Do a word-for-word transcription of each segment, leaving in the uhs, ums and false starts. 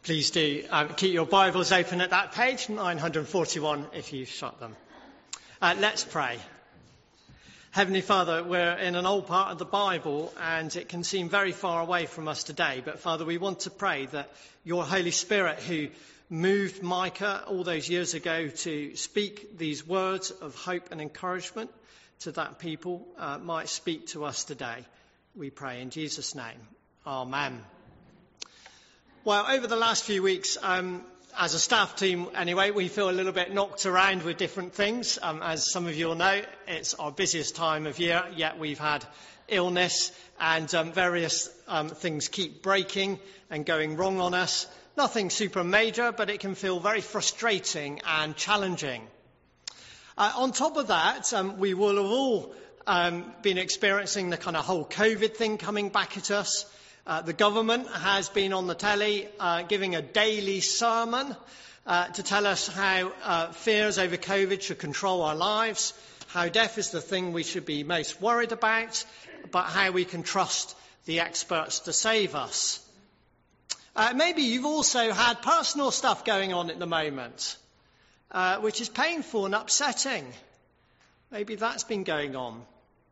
Please do um, keep your Bibles open at that page, nine forty-one, if you shut them. Uh, let's pray. Heavenly Father, we're in an old part of the Bible and it can seem very far away from us today. But Father, we want to pray that your Holy Spirit, who moved Micah all those years ago to speak these words of hope and encouragement to that people, uh, might speak to us today. We pray in Jesus' name. Amen. Well, over the last few weeks, um, as a staff team anyway, we feel a little bit knocked around with different things. Um, as some of you will know, it's our busiest time of year, yet we've had illness and um, various um, things keep breaking and going wrong on us. Nothing super major, but it can feel very frustrating and challenging. Uh, on top of that, um, we will have all um, been experiencing the kind of whole COVID thing coming back at us. Uh, the government has been on the telly uh, giving a daily sermon uh, to tell us how uh, fears over COVID should control our lives, how death is the thing we should be most worried about, but how we can trust the experts to save us. Uh, maybe you've also had personal stuff going on at the moment, uh, which is painful and upsetting. Maybe that's been going on.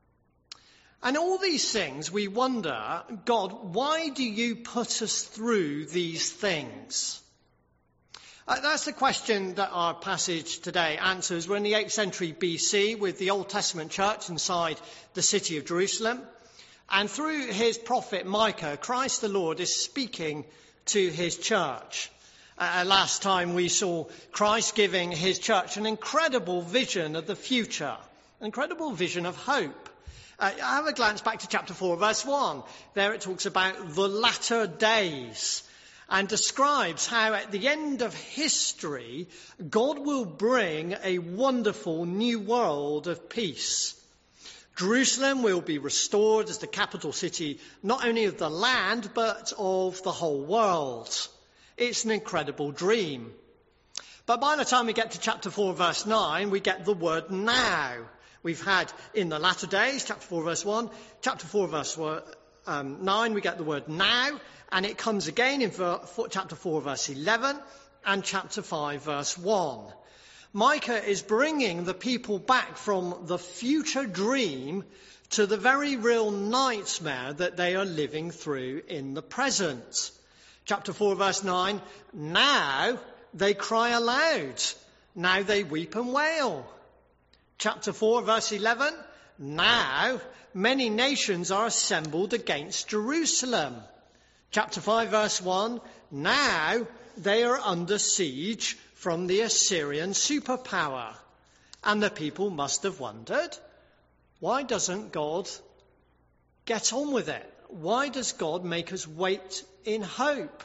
And all these things, we wonder, God, why do you put us through these things? Uh, that's the question that our passage today answers. We're in the eighth century B C with the Old Testament church inside the city of Jerusalem. And through his prophet Micah, Christ the Lord is speaking to his church. Uh, last time we saw Christ giving his church an incredible vision of the future, an incredible vision of hope. Uh, have a glance back to chapter four, verse one. There it talks about the latter days and describes how at the end of history, God will bring a wonderful new world of peace. Jerusalem will be restored as the capital city, not only of the land, but of the whole world. It's an incredible dream. But by the time we get to chapter four, verse nine, we get the word now. We've had in the latter days, chapter four, verse one, chapter four, verse um, nine, we get the word now, and it comes again in ver- chapter four, verse eleven, and chapter five, verse one. Micah is bringing the people back from the future dream to the very real nightmare that they are living through in the present. Chapter four, verse nine, now they cry aloud, now they weep and wail. Chapter four, verse eleven, now many nations are assembled against Jerusalem. Chapter five, verse one, now they are under siege from the Assyrian superpower. And the people must have wondered, why doesn't God get on with it? Why does God make us wait in hope?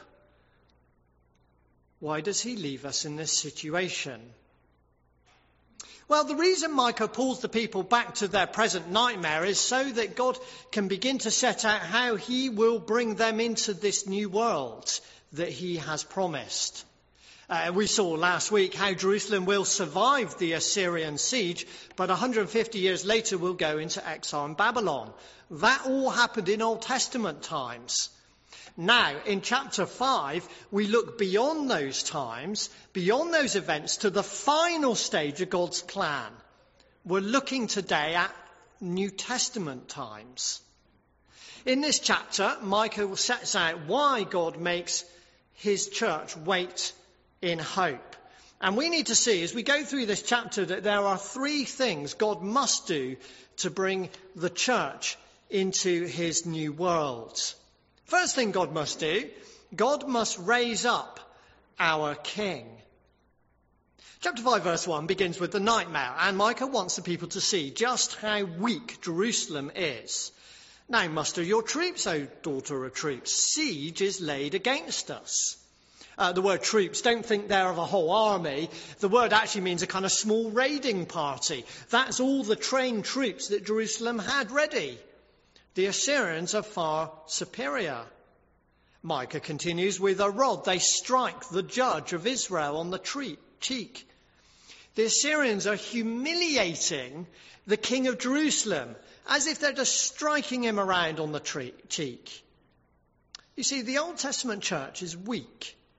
Why does he leave us in this situation? Well, the reason Micah pulls the people back to their present nightmare is so that God can begin to set out how he will bring them into this new world that he has promised. Uh, we saw last week how Jerusalem will survive the Assyrian siege, but one hundred fifty years later will go into exile in Babylon. That all happened in Old Testament times. Now, in chapter five, we look beyond those times, beyond those events, to the final stage of God's plan. We're looking today at New Testament times. In this chapter, Micah sets out why God makes his church wait in hope. And we need to see, as we go through this chapter, that there are three things God must do to bring the church into his new world. First thing God must do, God must raise up our king. Chapter five, verse one begins with the nightmare, and Micah wants the people to see just how weak Jerusalem is. Now muster your troops, O daughter of troops. Siege is laid against us. Uh, the word troops, don't think they're of a whole army. The word actually means a kind of small raiding party. That's all the trained troops that Jerusalem had ready. The Assyrians are far superior. Micah continues, with a rod they strike the judge of Israel on the tre- cheek. The Assyrians are humiliating the king of Jerusalem, as if they're just striking him around on the tre- cheek. You see, the Old Testament church is weak.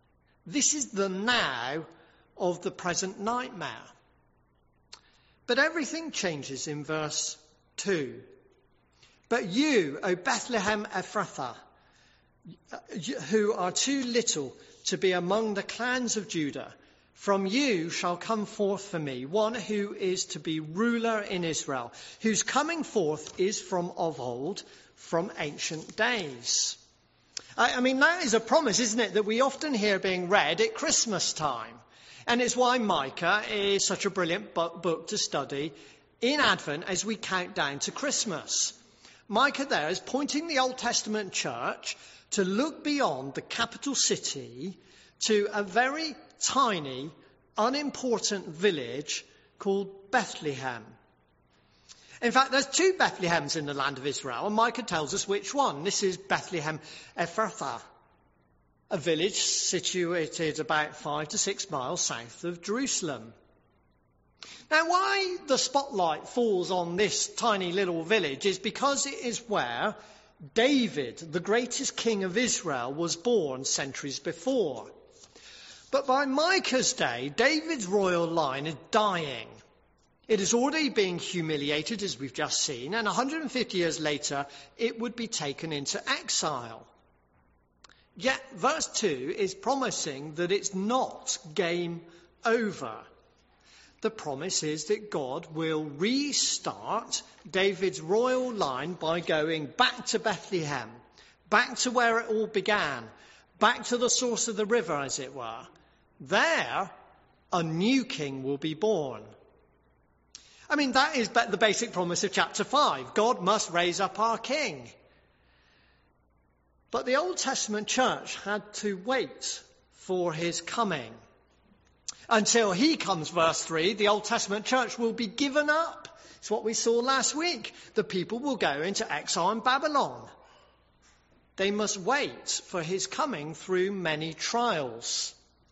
This is the now of the present nightmare. But everything changes in verse two. But you, O Bethlehem Ephrathah, who are too little to be among the clans of Judah, from you shall come forth for me one who is to be ruler in Israel, whose coming forth is from of old, from ancient days. I, I mean, that is a promise, isn't it, that we often hear being read at Christmas time. And it's why Micah is such a brilliant book to study in Advent as we count down to Christmas. Micah there is pointing the Old Testament church to look beyond the capital city to a very tiny, unimportant village called Bethlehem. In fact, there's two Bethlehems in the land of Israel, and Micah tells us which one. This is Bethlehem Ephrathah, a village situated about five to six miles south of Jerusalem. Now, why the spotlight falls on this tiny little village is because it is where David, the greatest king of Israel, was born centuries before. But by Micah's day, David's royal line is dying. It is already being humiliated, as we've just seen, and one hundred fifty years later, it would be taken into exile. Yet, verse two is promising that it's not game over. The promise is that God will restart David's royal line by going back to Bethlehem, back to where it all began, back to the source of the river, as it were. There, a new king will be born. I mean, that is the basic promise of chapter five. God must raise up our king. But the Old Testament church had to wait for his coming. Until he comes, verse three, the Old Testament church will be given up. It's what we saw last week. The people will go into exile in Babylon. They must wait for his coming through many trials.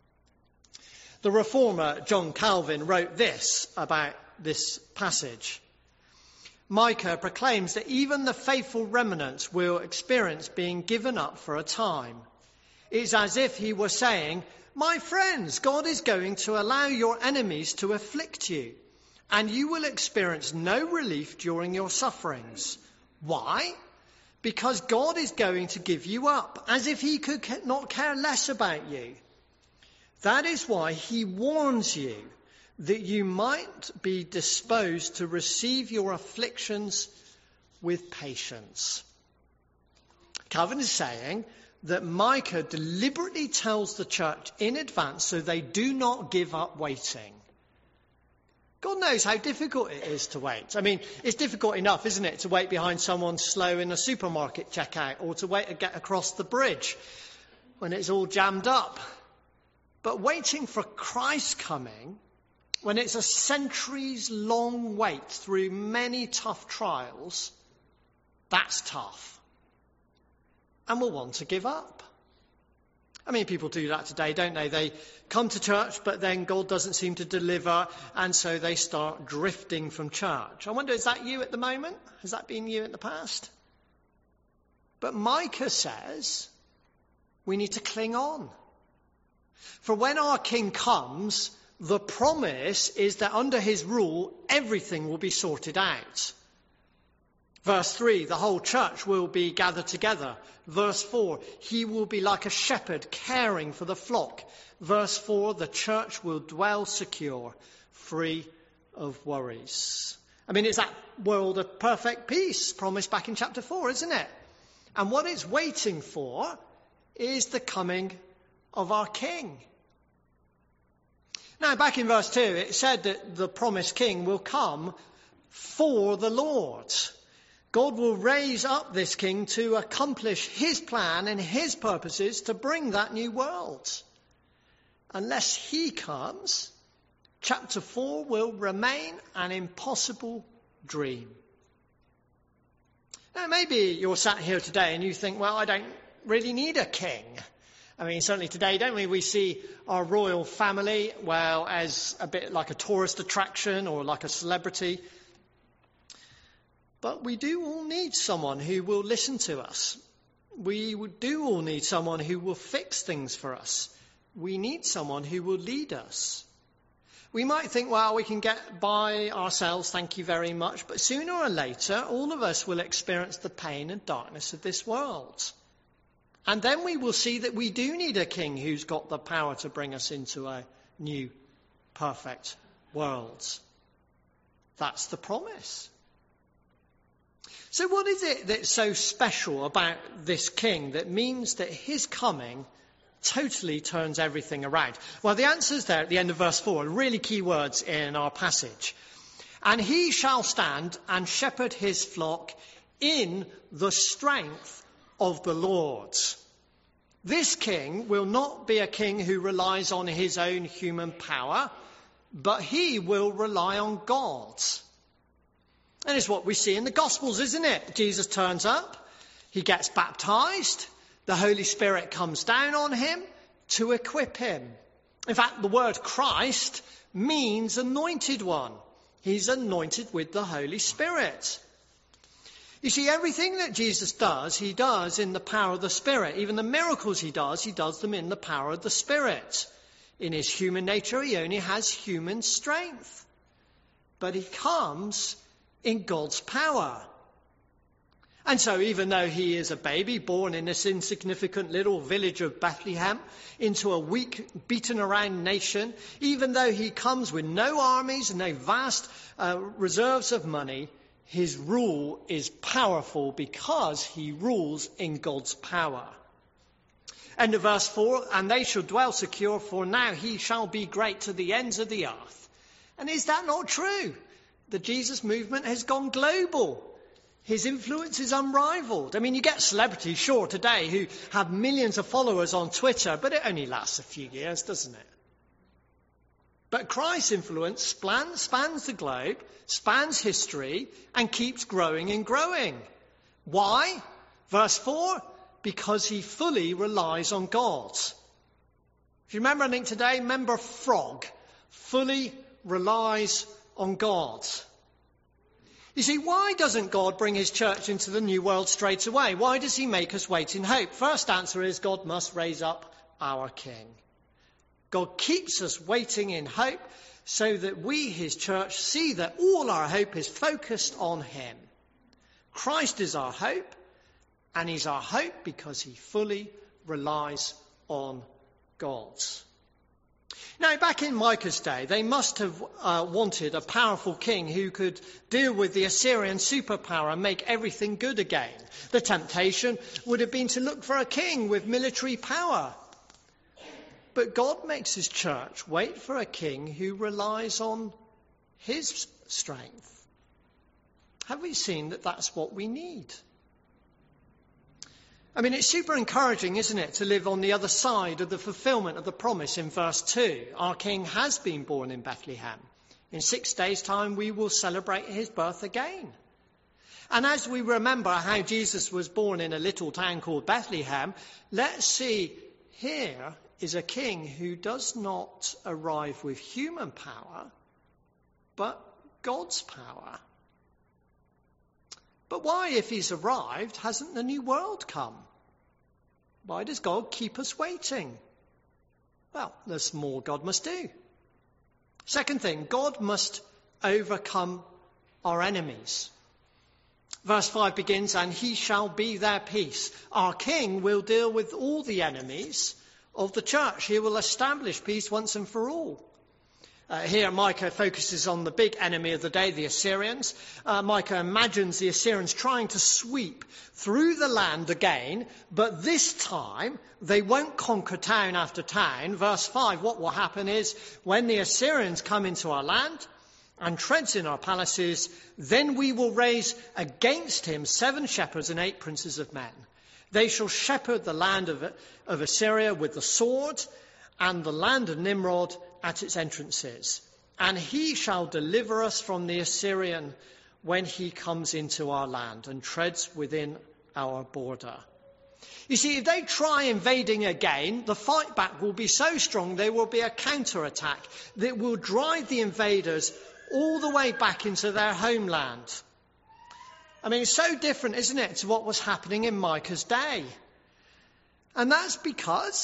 The reformer John Calvin wrote this about this passage. Micah proclaims that even the faithful remnants will experience being given up for a time. It's as if he were saying, my friends, God is going to allow your enemies to afflict you, and you will experience no relief during your sufferings. Why? Because God is going to give you up, as if he could not care less about you. That is why he warns you that you might be disposed to receive your afflictions with patience. Calvin is saying that Micah deliberately tells the church in advance so they do not give up waiting. God knows how difficult it is to wait. I mean, it's difficult enough, isn't it, to wait behind someone slow in a supermarket checkout or to wait to get across the bridge when it's all jammed up. But waiting for Christ's coming, when it's a centuries-long wait through many tough trials, that's tough. And will want to give up. I mean, people do that today, don't they? They come to church, but then God doesn't seem to deliver, and so they start drifting from church. I wonder, is that you at the moment? Has that been you in the past? But Micah says we need to cling on. For when our king comes, the promise is that under his rule, everything will be sorted out. Verse three, the whole church will be gathered together. Verse four, he will be like a shepherd caring for the flock. Verse four, the church will dwell secure, free of worries. I mean, it's that world of perfect peace promised back in chapter four, isn't it? And what it's waiting for is the coming of our king. Now, back in verse two, it said that the promised king will come for the Lord. God will raise up this king to accomplish his plan and his purposes to bring that new world. Unless he comes, chapter four will remain an impossible dream. Now, maybe you're sat here today and you think, well, I don't really need a king. I mean, certainly today, don't we? We see our royal family, well, as a bit like a tourist attraction or like a celebrity. But we do all need someone who will listen to us. We do all need someone who will fix things for us we need someone who will lead us. We might think, well, we can get by ourselves, thank you very much. But sooner or later, all of us will experience the pain and darkness of this world. And then we will see that we do need a king who's got the power to bring us into a new, perfect world. That's the promise. So what is it that's so special about this king that means that his coming totally turns everything around? Well, the answer's there at the end of verse four, really key words in our passage. And he shall stand and shepherd his flock in the strength of the Lord. This king will not be a king who relies on his own human power, but he will rely on God. And it's what we see in the Gospels, isn't it? Jesus turns up, he gets baptized, the Holy Spirit comes down on him to equip him. In fact, the word Christ means anointed one. He's anointed with the Holy Spirit. You see, everything that Jesus does, he does in the power of the Spirit. Even the miracles he does, he does them in the power of the Spirit. In his human nature, he only has human strength. But he comes in God's power. And so even though he is a baby born in this insignificant little village of Bethlehem into a weak, beaten around nation, even though he comes with no armies and no vast uh, reserves of money, his rule is powerful because he rules in God's power. End of verse four, and they shall dwell secure, for now he shall be great to the ends of the earth. And is that not true? The Jesus movement has gone global. His influence is unrivaled. I mean, you get celebrities, sure, today who have millions of followers on Twitter, but it only lasts a few years, doesn't it? But Christ's influence spans, spans the globe, spans history, and keeps growing and growing. Why? Verse four, because he fully relies on God. If you remember anything today, remember Frog. Fully relies on God. You see, why doesn't God bring his church into the new world straight away? Why does he make us wait in hope? First answer is God must raise up our king. God keeps us waiting in hope so that we, his church, see that all our hope is focused on him. Christ is our hope, and he's our hope because he fully relies on God. Now, back in Micah's day, they must have uh, wanted a powerful king who could deal with the Assyrian superpower and make everything good again. The temptation would have been to look for a king with military power. But God makes his church wait for a king who relies on his strength. Have we seen that that's what we need? I mean, it's super encouraging, isn't it, to live on the other side of the fulfillment of the promise in verse two. Our king has been born in Bethlehem. In six days' time, we will celebrate his birth again. And as we remember how Jesus was born in a little town called Bethlehem, let's see here is a king who does not arrive with human power, but God's power. But why, if he's arrived, hasn't the new world come? Why does God keep us waiting? Well, there's more God must do. Second thing, God must overcome our enemies. Verse five begins, and he shall be their peace. Our king will deal with all the enemies of the church. He will establish peace once and for all. Uh, here Micah focuses on the big enemy of the day, the Assyrians. Uh, Micah imagines the Assyrians trying to sweep through the land again, but this time they won't conquer town after town. Verse five, what will happen is when the Assyrians come into our land and treads in our palaces, then we will raise against him seven shepherds and eight princes of men. They shall shepherd the land of, of Assyria with the sword, and the land of Nimrod at its entrances. And he shall deliver us from the Assyrian when he comes into our land and treads within our border. You see, if they try invading again, the fight back will be so strong there will be a counterattack that will drive the invaders all the way back into their homeland. I mean, it's so different, isn't it, to what was happening in Micah's day. And that's because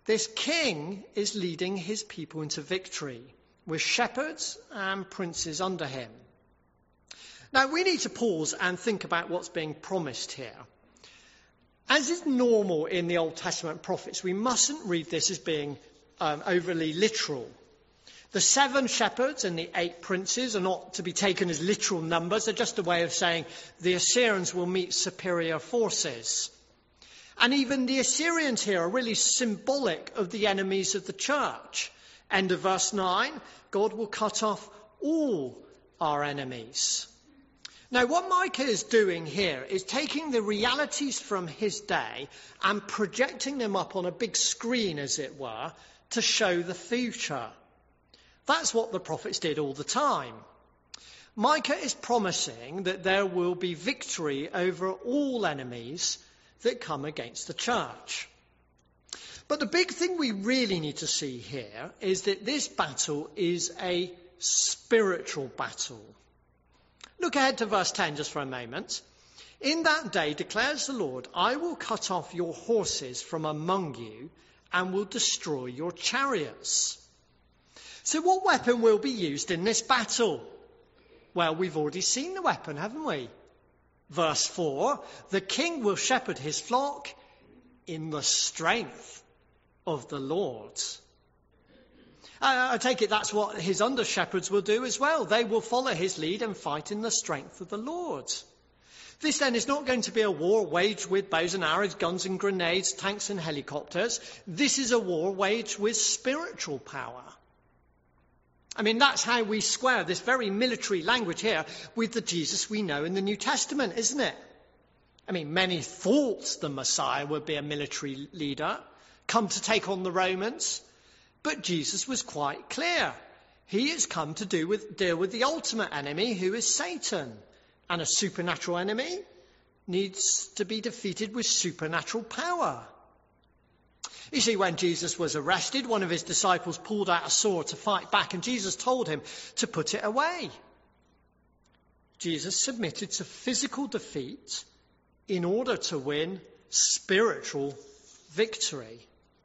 this king is leading his people into victory with shepherds and princes under him. Now, we need to pause and think about what's being promised here. As is normal in the Old Testament prophets, we mustn't read this as being um, overly literal. The seven shepherds and the eight princes are not to be taken as literal numbers. They're just a way of saying the Assyrians will meet superior forces. And even the Assyrians here are really symbolic of the enemies of the church. End of verse nine, God will cut off all our enemies. Now, what Micah is doing here is taking the realities from his day and projecting them up on a big screen, as it were, to show the future. That's what the prophets did all the time. Micah is promising that there will be victory over all enemies that come against the church. But the big thing we really need to see here is that this battle is a spiritual battle. Look ahead to verse ten just for a moment. In that day, declares the Lord, I will cut off your horses from among you and will destroy your chariots. So what weapon will be used in this battle? Well, we've already seen the weapon, haven't we? Verse four, the king will shepherd his flock in the strength of the Lord. I take it that's what his under-shepherds will do as well. They will follow his lead and fight in the strength of the Lord. This then is not going to be a war waged with bows and arrows, guns and grenades, tanks and helicopters. This is a war waged with spiritual power. I mean, that's how we square this very military language here with the Jesus we know in the New Testament, isn't it? I mean, many thought the Messiah would be a military leader, come to take on the Romans. But Jesus was quite clear. He has come to do with, deal with the ultimate enemy, who is Satan. And a supernatural enemy needs to be defeated with supernatural power. You see, when Jesus was arrested, one of his disciples pulled out a sword to fight back, and Jesus told him to put it away. Jesus submitted to physical defeat in order to win spiritual victory.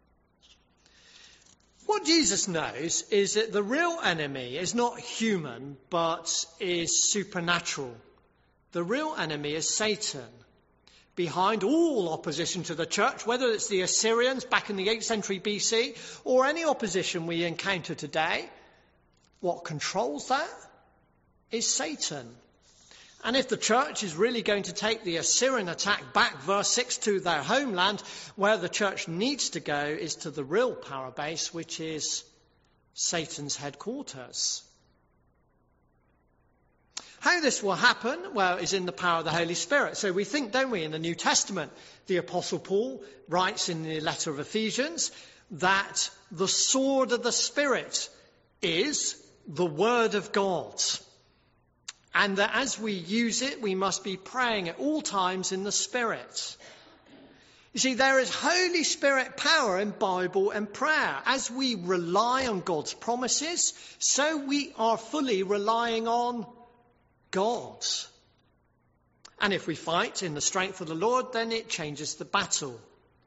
What Jesus knows is that the real enemy is not human, but is supernatural. The real enemy is Satan. Behind all opposition to the church, whether it's the Assyrians back in the eighth century B C or any opposition we encounter today, what controls that is Satan. And if the church is really going to take the Assyrian attack back, verse six, to their homeland, where the church needs to go is to the real power base, which is Satan's headquarters. How this will happen, well, is in the power of the Holy Spirit. So we think, don't we, in the New Testament, the Apostle Paul writes in the letter of Ephesians that the sword of the Spirit is the Word of God. And that as we use it, we must be praying at all times in the Spirit. You see, there is Holy Spirit power in Bible and prayer. As we rely on God's promises, so we are fully relying on God. And if we fight in the strength of the Lord, then it changes the battle.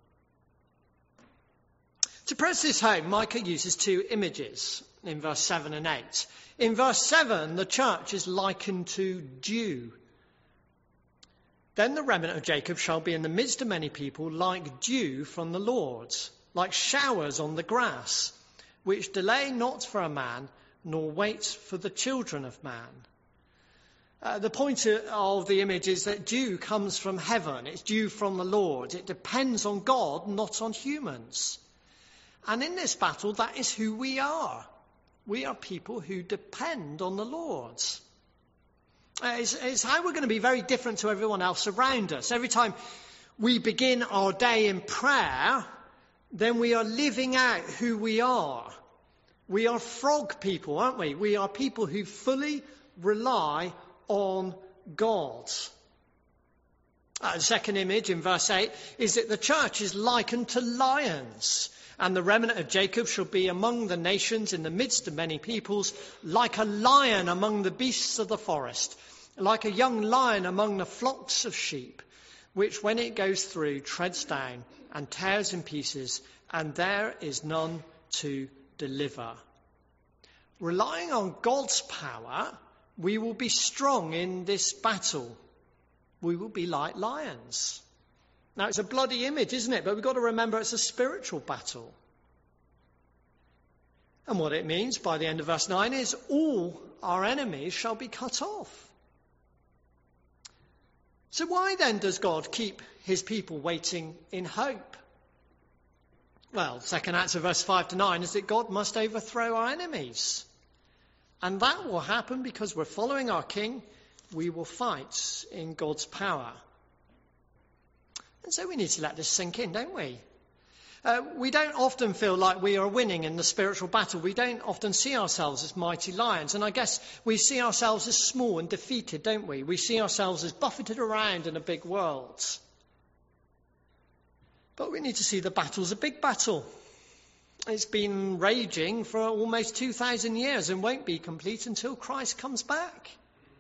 To press this home, Micah uses two images in verse seven and eight. In verse seven, the church is likened to dew. Then the remnant of Jacob shall be in the midst of many people like dew from the Lord, like showers on the grass, which delay not for a man, nor wait for the children of man. Uh, the point of the image is that dew comes from heaven. It's dew from the Lord. It depends on God, not on humans. And in this battle, that is who we are. We are people who depend on the Lord. Uh, it's, it's how we're going to be very different to everyone else around us. Every time we begin our day in prayer, then we are living out who we are. We are frog people, aren't we? We are people who fully rely on God. Uh, the second image in verse eight is that the church is likened to lions, and the remnant of Jacob shall be among the nations in the midst of many peoples, like a lion among the beasts of the forest, like a young lion among the flocks of sheep, which when it goes through treads down and tears in pieces and there is none to deliver. Relying on God's power, we will be strong in this battle. We will be like lions. Now, it's a bloody image, isn't it? But we've got to remember it's a spiritual battle. And what it means by the end of verse nine is all our enemies shall be cut off. So why then does God keep his people waiting in hope? Well, second answer, verse five to nine, is that God must overthrow our enemies. And that will happen because we're following our King. We will fight in God's power. And so we need to let this sink in, don't we? Uh, we don't often feel like we are winning in the spiritual battle. We don't often see ourselves as mighty lions. And I guess we see ourselves as small and defeated, don't we? We see ourselves as buffeted around in a big world. But we need to see the battle's a big battle. It's been raging for almost two thousand years and won't be complete until Christ comes back.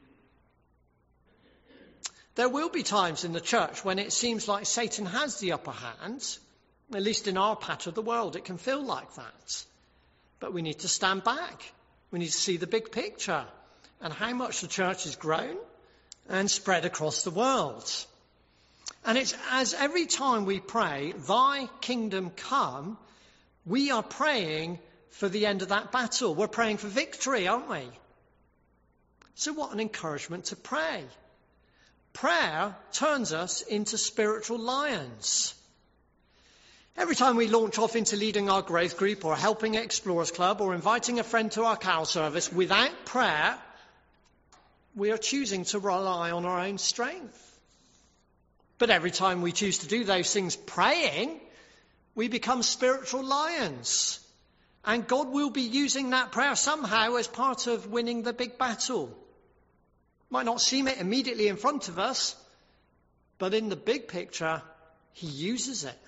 There will be times in the church when it seems like Satan has the upper hand. At least in our patch of the world, it can feel like that. But we need to stand back. We need to see the big picture and how much the church has grown and spread across the world. And it's as every time we pray, thy kingdom come, we are praying for the end of that battle. We're praying for victory, aren't we? So what an encouragement to pray. Prayer turns us into spiritual lions. Every time we launch off into leading our growth group or helping at Explorers Club or inviting a friend to our carol service, without prayer, we are choosing to rely on our own strength. But every time we choose to do those things praying, we become spiritual lions. And God will be using that prayer somehow as part of winning the big battle. Might not seem it immediately in front of us, but in the big picture, he uses it.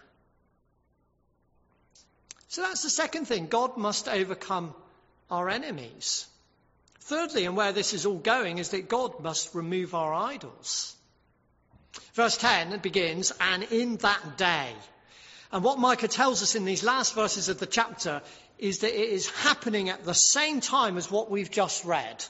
So that's the second thing. God must overcome our enemies. Thirdly, and where this is all going, is that God must remove our idols. Verse ten begins, and in that day. And what Micah tells us in these last verses of the chapter is that it is happening at the same time as what we've just read.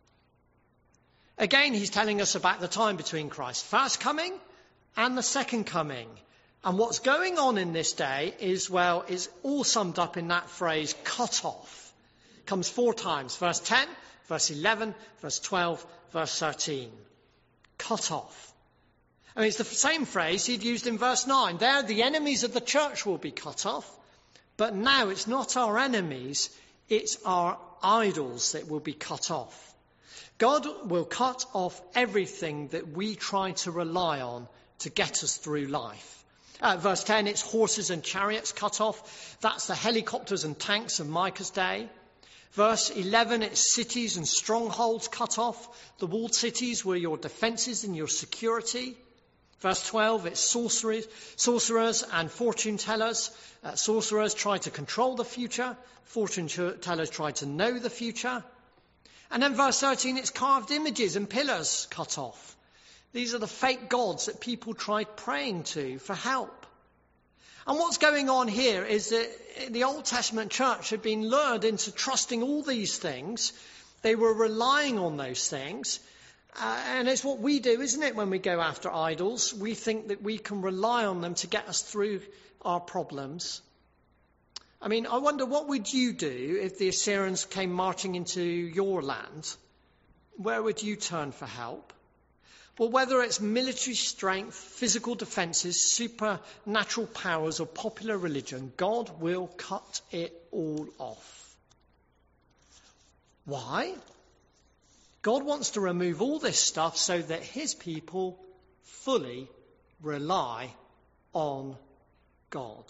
Again, he's telling us about the time between Christ's first coming and the second coming. And what's going on in this day is, well, is all summed up in that phrase, cut off. It comes four times. Verse ten, verse eleven, verse twelve, verse thirteen. Cut off. I mean, it's the same phrase he'd used in verse nine. There, the enemies of the church will be cut off. But now it's not our enemies, it's our idols that will be cut off. God will cut off everything that we try to rely on to get us through life. Uh, verse ten, it's horses and chariots cut off. That's the helicopters and tanks of Micah's day. Verse eleven, it's cities and strongholds cut off. The walled cities were your defences and your security. Verse twelve, it's sorcerers, sorcerers and fortune tellers. Uh, sorcerers try to control the future. Fortune tellers try to know the future. And then verse thirteen, it's carved images and pillars cut off. These are the fake gods that people tried praying to for help. And what's going on here is that the Old Testament church had been lured into trusting all these things. They were relying on those things. Uh, and it's what we do, isn't it, when we go after idols? We think that we can rely on them to get us through our problems. I mean, I wonder, what would you do if the Assyrians came marching into your land? Where would you turn for help? Well, whether it's military strength, physical defences, supernatural powers or popular religion, God will cut it all off. Why? God wants to remove all this stuff so that his people fully rely on God.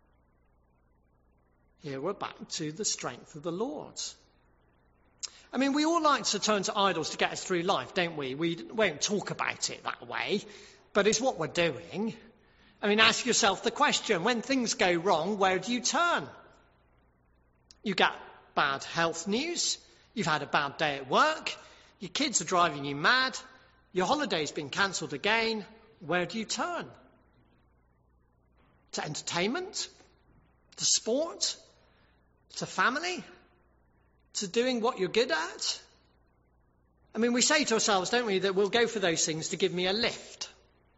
Here we're back to the strength of the Lord. I mean, we all like to turn to idols to get us through life, don't we? We won't talk about it that way, but it's what we're doing. I mean, ask yourself the question, when things go wrong, where do you turn? You get bad health news, you've had a bad day at work, your kids are driving you mad, your holiday's been cancelled again, where do you turn? To entertainment? To sport? To family? To doing what you're good at? I mean, we say to ourselves, don't we, that we'll go for those things to give me a lift.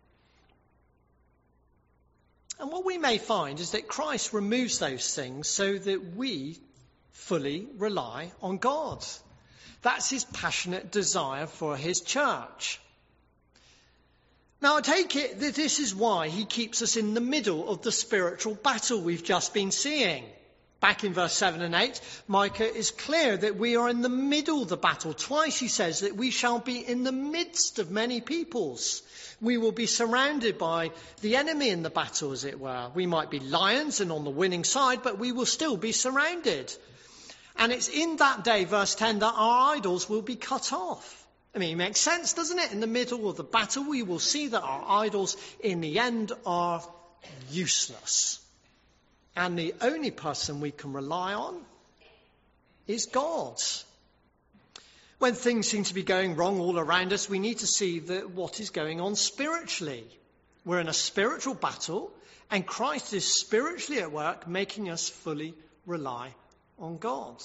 And what we may find is that Christ removes those things so that we fully rely on God. That's his passionate desire for his church. Now, I take it that this is why he keeps us in the middle of the spiritual battle we've just been seeing. Back in verse seven and eight, Micah is clear that we are in the middle of the battle. Twice he says that we shall be in the midst of many peoples. We will be surrounded by the enemy in the battle, as it were. We might be lions and on the winning side, but we will still be surrounded. And it's in that day, verse ten, that our idols will be cut off. I mean, it makes sense, doesn't it? In the middle of the battle, we will see that our idols in the end are useless. And the only person we can rely on is God. When things seem to be going wrong all around us, we need to see that what is going on spiritually. We're in a spiritual battle, and Christ is spiritually at work, making us fully rely on God.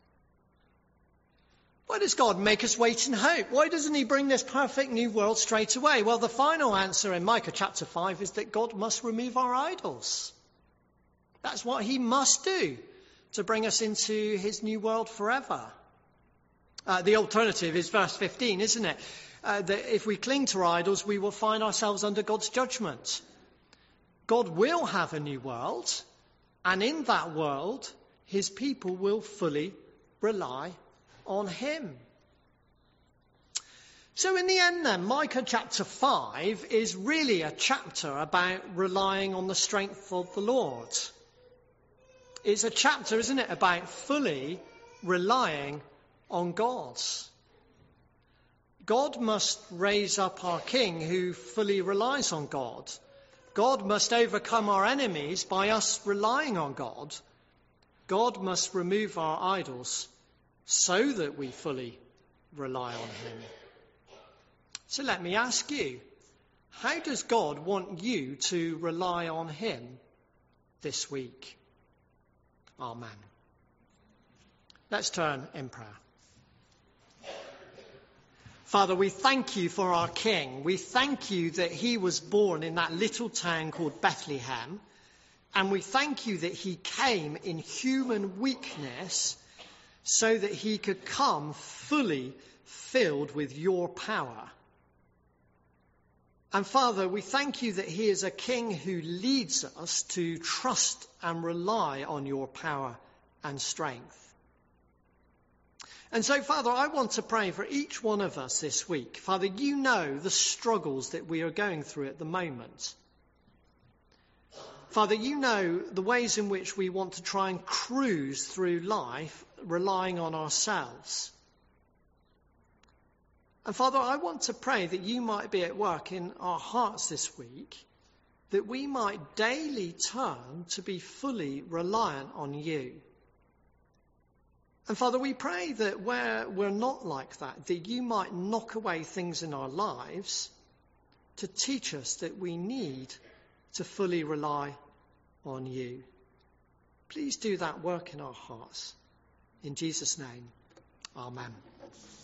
Why does God make us wait in hope? Why doesn't he bring this perfect new world straight away? Well, the final answer in Micah chapter five is that God must remove our idols. That's what he must do to bring us into his new world forever. Uh, the alternative is verse fifteen, isn't it? Uh, that if we cling to our idols, we will find ourselves under God's judgment. God will have a new world, and in that world, his people will fully rely on him. So in the end then, Micah chapter five is really a chapter about relying on the strength of the Lord. It's a chapter, isn't it, about fully relying on God. God must raise up our king who fully relies on God. God must overcome our enemies by us relying on God. God must remove our idols so that we fully rely on him. So let me ask you, how does God want you to rely on him this week? Amen. Let's turn in prayer. Father, we thank you for our King. We thank you that he was born in that little town called Bethlehem. And we thank you that he came in human weakness so that he could come fully filled with your power. And Father, we thank you that he is a king who leads us to trust and rely on your power and strength. And so, Father, I want to pray for each one of us this week. Father, you know the struggles that we are going through at the moment. Father, you know the ways in which we want to try and cruise through life relying on ourselves. And Father, I want to pray that you might be at work in our hearts this week, that we might daily turn to be fully reliant on you. And Father, we pray that where we're not like that, that you might knock away things in our lives to teach us that we need to fully rely on you. Please do that work in our hearts. In Jesus' name, amen.